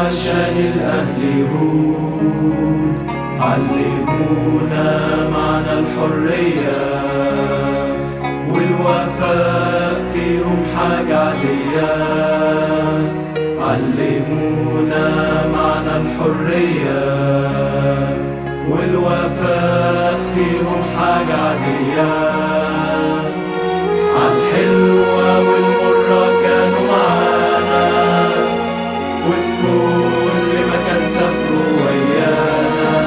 عشان الأهل يهون، علمونا معنى الحرية والوفاء فيهم حاجة عادية. علمونا معنى الحرية والوفاء فيهم حاجة عادية. عالحلوة والمرة كانوا معانا، وفي كل مكان سافروا ويانا.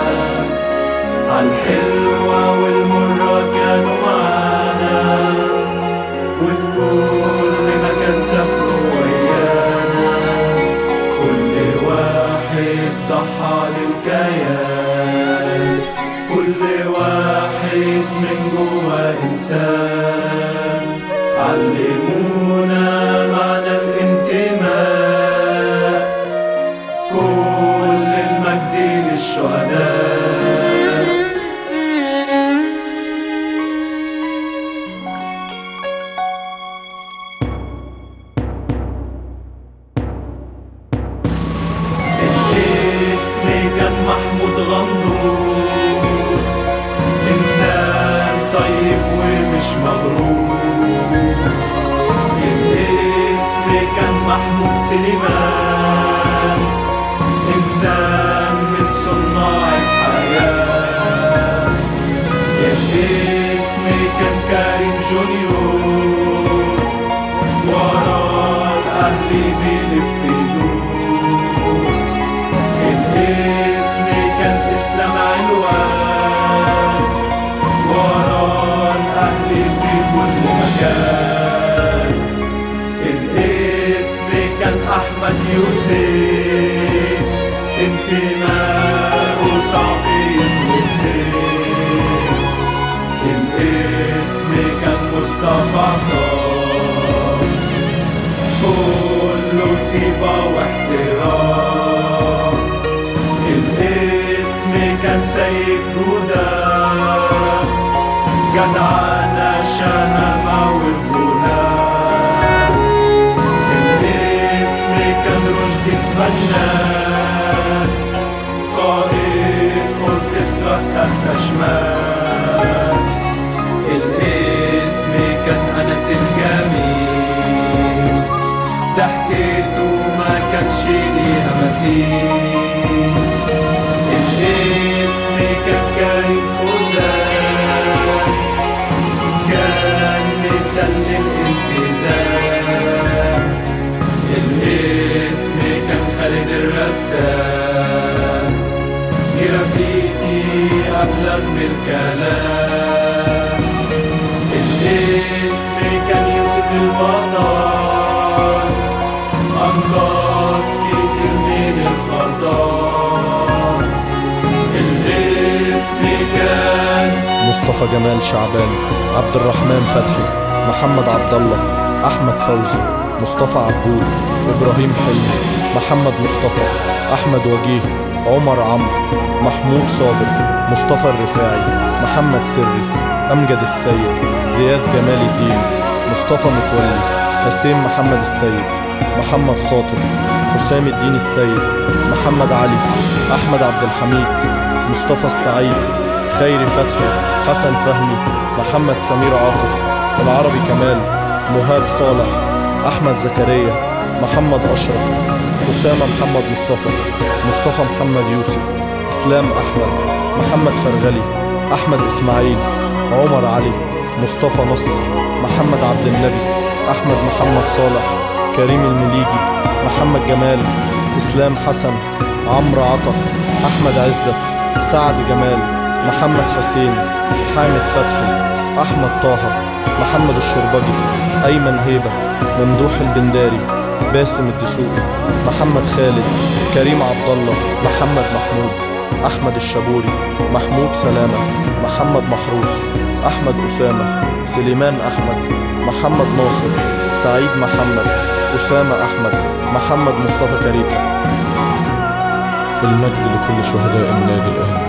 عالحلوة والمرة كانوا معانا، وفي كل مكان سافروا ويانا. كل واحد ضحى للكيان، كل واحد من جوا إنسان. علمونا معنى الانتماء، كل المجد للشهداء. الاسم كان محمود غندور، إنسان طيب ومش مغرور. الاسم كان محمود سليمان، إنسان من صناع الحياة. الاسم كان كريم جونيور، ورا الأهل بيلف يدور. الاسم كان إسلام علوان، ورا الأهل في كل مكان. الاسم كان أحمد يوسف، انتماءه صعب يتوصف. الاسم كان مصطفى عصام، كله طيبة واحترام. الاسم كان سيد جودة، جدعانة شهامة ورجولة. الاسم كان رشدي الفنان، قائد أوركسترا تحت شمال. الاسم كان أنس الجميل، ضحكته ما كانش ليها مثيل. الاسم كان كريم فوزان، كان مثال للالتزام. الاسم كان خالد الرسام، جرافيتي أبلغ من الكلام. الاسم كان يوسف البطل، أنقذ كتير من الخطر. الاسم كان مصطفى جمال شعبان، عبد الرحمن فتحي، محمد عبد الله، أحمد فوزي، مصطفى عبود، إبراهيم حلمي، محمد مصطفى، أحمد وجيه، عمر عمرو، محمود صابر، مصطفى الرفاعي، محمد سري، أمجد السيد، زياد جمال الدين، مصطفى متولي، حسين محمد السيد، محمد خاطر، حسام الدين السيد، محمد علي، أحمد عبد الحميد، مصطفى السعيد، خيري فتحي، حسن فهمي، محمد سمير عاطف، العربي كمال، مهاب صالح، أحمد زكريا، محمد أشرف، أسامة محمد مصطفى، مصطفى محمد يوسف، إسلام أحمد، محمد فرغلي، أحمد إسماعيل، عمر علي، مصطفى نصر، محمد عبد النبي، أحمد محمد صالح، كريم المليجي، محمد جمال، إسلام حسن، عمرو عطا، أحمد عزت، سعد جمال، محمد حسين، حامد فتحي، أحمد طه، محمد الشربجي، أيمن هيبة، ممدوح البنداري، باسم الدسوقي، محمد خالد، كريم عبد الله، محمد محمود، أحمد الشابوري، محمود سلامة، محمد محروس، أحمد أسامة، سليمان أحمد، محمد ناصر، سعيد محمد، أسامة أحمد، محمد مصطفى كريكة. المجد لكل شهداء النادي الأهلي.